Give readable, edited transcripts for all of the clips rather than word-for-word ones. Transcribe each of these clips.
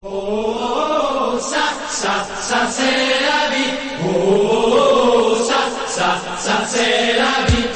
Oh, ça c'est la vie. Oh, ça c'est la vie.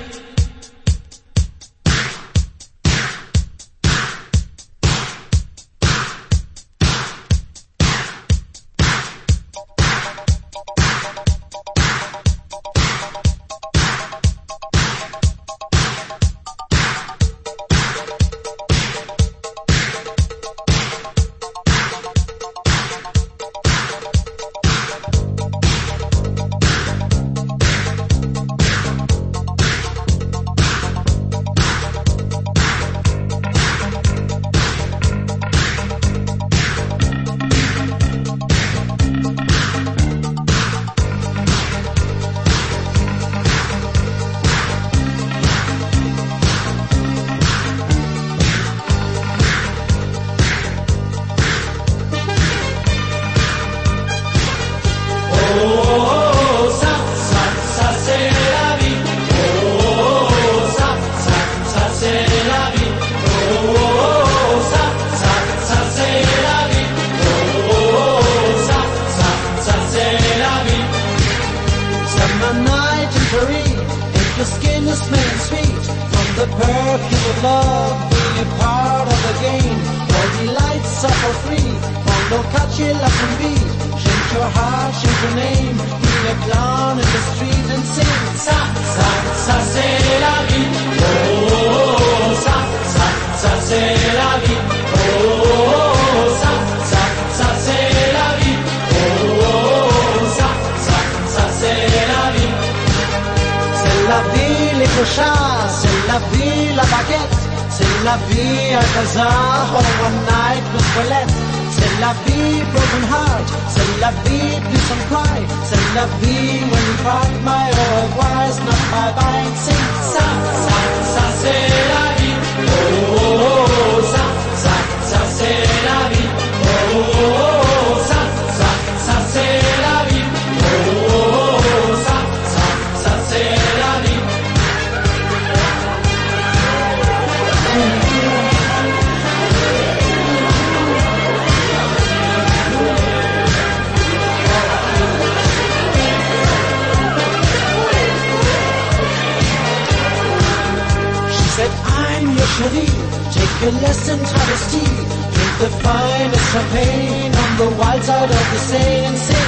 Take a lesson, travesty. Drink the finest champagne on the wild side of the Seine and sing.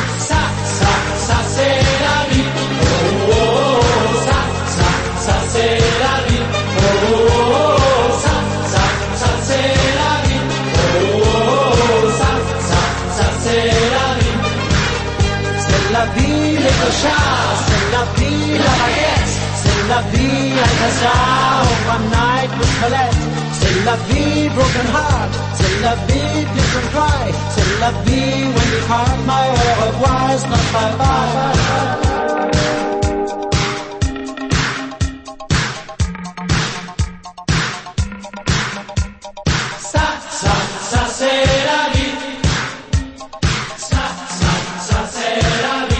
Ça c'est la vie. Oh, oh, ça c'est la vie. Oh, oh, ça c'est la vie. Oh, oh, ça c'est la vie. C'est la vie, les clochards. C'est la vie, la baguette. C'est la vie, Alcazar. One night with Colette. C'est la vie, broken heart. C'est la vie, please don't cry. C'est la vie, when we part, my au revoir is not bye bye. Ça c'est la vie. Ça c'est la vie.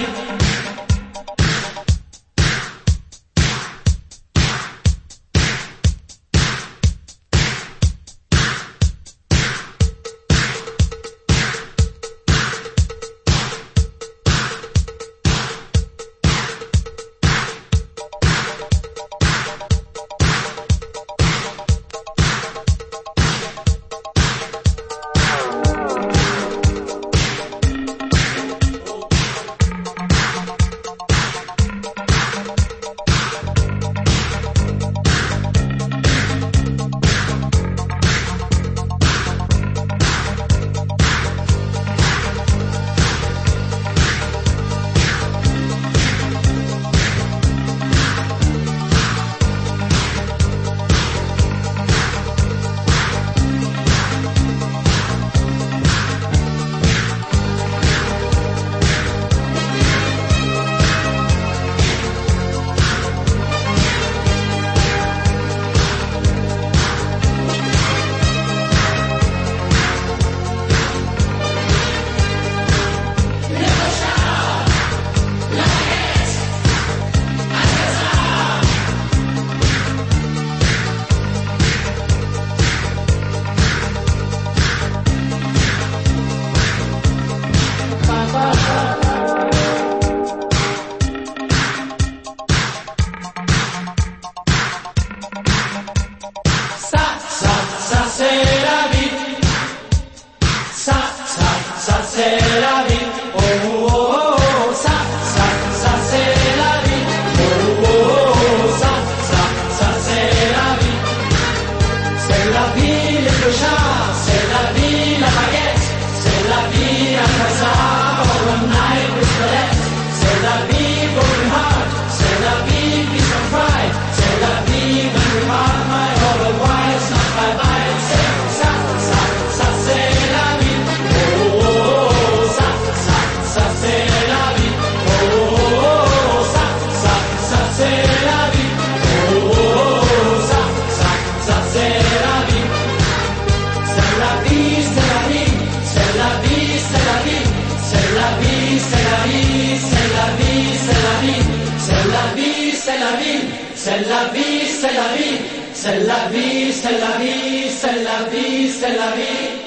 c'est la vie. Oh, oh, oh, oh, ça, c'est la vie. Oh, oh, oh, ça, c'est la vie. C'est la vie, les clochards, c'est la vie, la baguette, c'est la vie, un hasard, all the night with the left. C'est la vie, broken heart, c'est la vie, peace and pride, c'est la vie, when we part, my otherwise, not bye bye. C'est ça, c'est la vie. Oh, oh, oh, ça, c'est la vie. Oh, oh, oh, ça, c'est la vie. Oh, oh, oh, ça, c'est la vie. C'est la vie, c'est la vie, c'est la vie, c'est la vie, c'est la vie, c'est la vie, c'est la vie, c'est la vie, c'est la vie, c'est la vie, c'est la vie, c'est la vie, c'est la vie, c'est la vie, c'est la vie, c'est la vie.